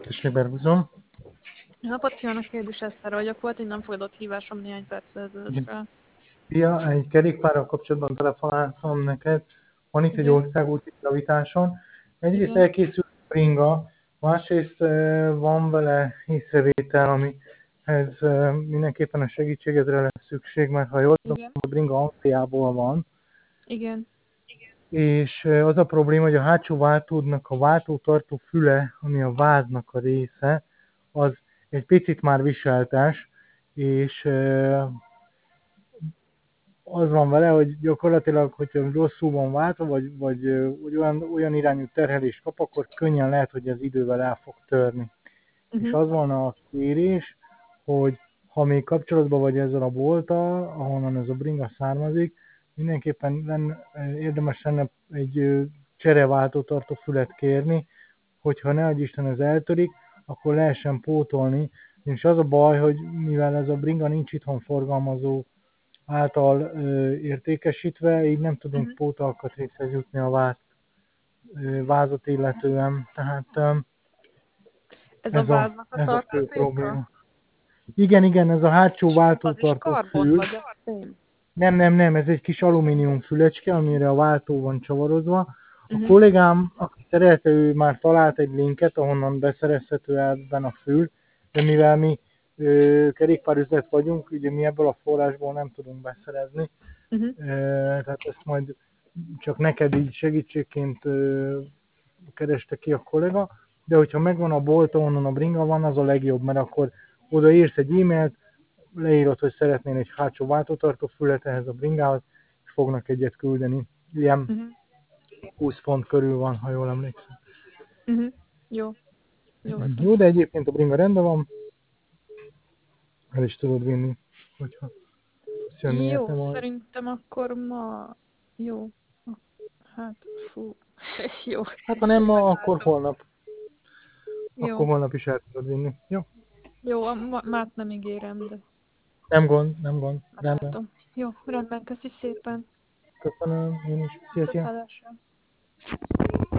Tessék, Berguzom. Napot kívánok, Kérdés Eszter vagyok. Volt egy nem fogadott hívásom néhány perccel ezelőttre. Szia, egy kerékpárral kapcsolatban telefonáltam neked. Van itt egy Igen, országúti javításon. Egyrészt igen, elkészült a bringa, másrészt van vele észrevétel, amihez mindenképpen a segítségedre lesz szükség, mert ha jól tudom, igen, a bringa Angliából van, igen. és az a probléma, hogy a hátsó váltódnak a váltótartó füle, ami a váznak a része, az egy picit már viseltes, és az van vele, hogy gyakorlatilag, hogyha rosszul van váltva, vagy olyan irányú terhelést kap, akkor könnyen lehet, hogy az idővel el fog törni. És Uh-huh. az van a kérés, hogy ha még kapcsolatban vagy ezzel a bolttal, ahonnan ez a bringa származik, mindenképpen érdemes lenne egy csereváltótartó fület kérni, hogyha ne adj Isten ez eltörik, akkor lehessen pótolni. És az a baj, hogy mivel ez a bringa nincs itthon forgalmazó által értékesítve, így nem tudunk Uh-huh. pótalkatrészhez jutni a vázat illetően. Tehát Ez a váznak a ez a fő tartaléka? probléma. Igen, ez a hátsó Az is váltótartó karbon, fül. vagy a fém? Nem, ez egy kis alumínium fülecske, amire a váltó van csavarozva. A Uh-huh. kollégám, aki szerelte, ő már talált egy linket, ahonnan beszerezhető ebben a fül, de mivel mi kerékpárüzlet vagyunk, ugye mi ebből a forrásból nem tudunk beszerezni, Uh-huh. tehát ezt majd csak neked így segítségként kereste ki a kollega, de hogyha megvan a bolt, ahonnan a bringa van, az a legjobb, mert akkor odaírsz egy e-mailt, leírod, hogy szeretnél egy hátsó váltótartó fület ehhez a bringához, és fognak egyet küldeni. Ilyen Uh-huh. 20 font körül van, ha jól emlékszem. Uh-huh. Jó, jó. Jó, de egyébként a bringa rendben van, el is tudod vinni, hogyha jönni érte Jó, majd. szerintem akkor ma... Jó. Hát, fú. Jó. Hát ha nem ma, akkor Meglátom. holnap. Akkor Jó. holnap is el tudod vinni. Jó? Jó, a mát nem ígérem, de Nem gond. Rendben. meglátom. Jó, rendben, köszi szépen. Köszönöm, én is. Szia, szia. Viszontlátásra.